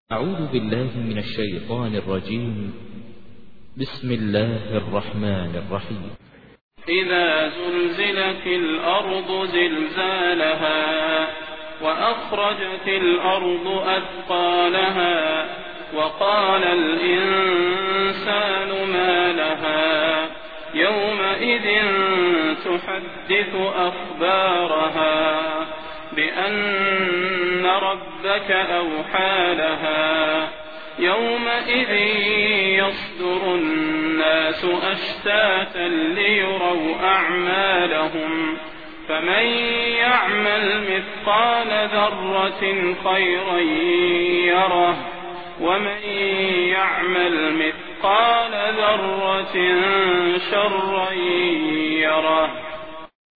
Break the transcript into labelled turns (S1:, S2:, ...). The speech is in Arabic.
S1: أعوذ بالله من الشيطان الرجيم. بسم الله الرحمن الرحيم.
S2: إذا زلزلت الأرض زلزالها وأخرجت الأرض أثقالها وقال الإنسان ما لها يومئذ تحدث أخبارها بأن ربك أوحى لها يومئذ يصدر الناس أشتاتا ليروا أعمالهم فمن يعمل مثقال ذرة خيرا يره ومن يعمل مثقال ذرة شرا يره.